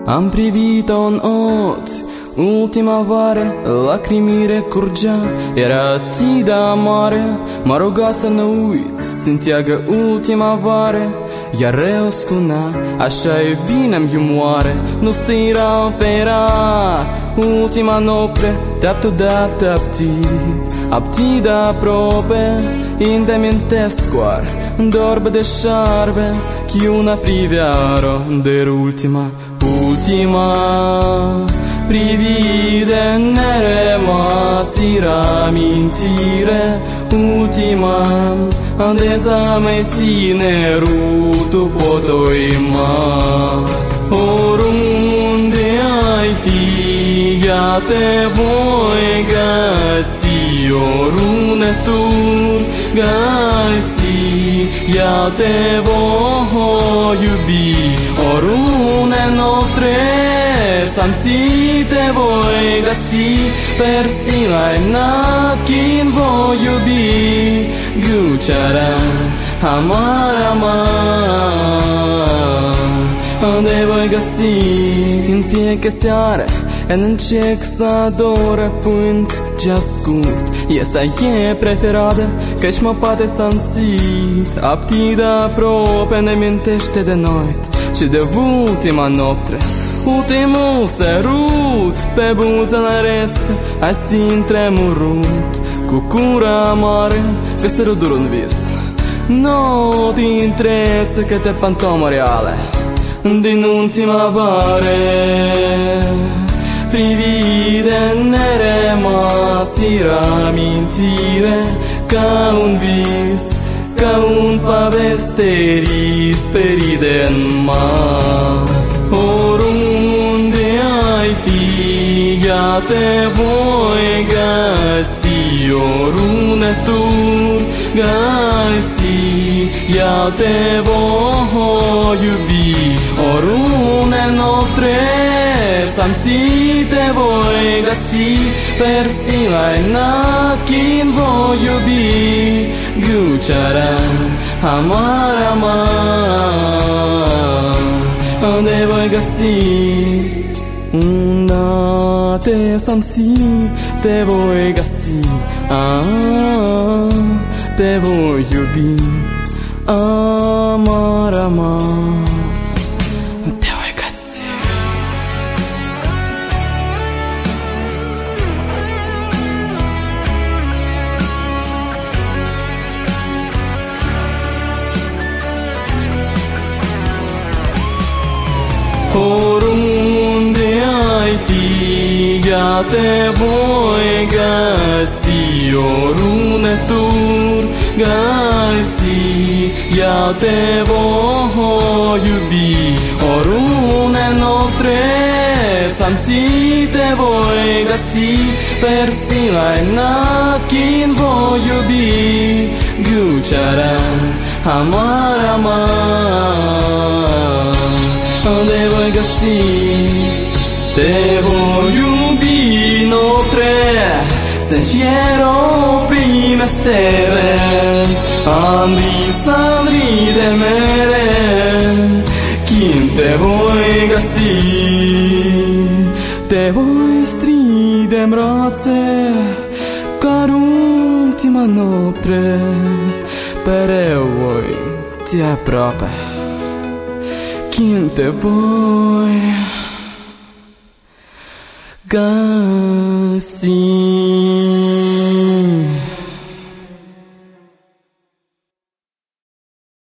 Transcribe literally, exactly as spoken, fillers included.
Am privit-o în ochi ultima vară, lacrimile curgea, era atât de amare. M-a rugat să nu uit, se înteagă ultima vară, iar eu spunea, așa e bine-mi iumoare. Nu se fera ultima noapte, te-am dat aptit, aptit de aproape. Inte amintesc oar, dorbe de șarbe, che una priviaro dell'ultima, ultima privide ne ramintire, ultima desamesine rutu potoima. Oriunde ai fi, ea te voi găsi, oriunde tu găsi, ea te voi iubi. Oriunde noapte sam si te voi găsi, persila înalt chin voi iubi. Guceara, amar, amar, unde voi găsi. În fiecare seară încerc să ador până ce ascult, iesa e preferată, căci mă poate să însit. Aptit de aproape ne mintește de noi și de ultima noapte, ultimul sărut pe buza nareță, assim tremurut, cu cura amară, că sărutul un vis. Nu ti interessa că te fantoma reale din ultima vară. Privide ne rimasi ramintire, ca un vis, ca un paveste risperide în mar. Oriunde ai fi, ea te voi găsi, oriunde tu găsi, ea te voi iubi. Oriunde noapte sam si te voi găsi, persila înalt chin voi iubi. Guceara, amar, amar, unde voi găsi. Unde sam si te voi găsi, ah, te voi iubi. Amar, amar, te voi găsi. Oriunde ai fi, ea te voi găsi, oriunde tu găsi, ea te voi iubi. Oriunde noapte sam si te voi găsi, persila înalt chin voi iubi. Guceara, amar, amar, unde voi găsi. Te voi iubi noapte, sincero prime stele, andri sandri de mere, chin te voi găsi. Te voi stride în brațe, ca ultima noapte, pereu voi ți aproape, chin te voi găsi.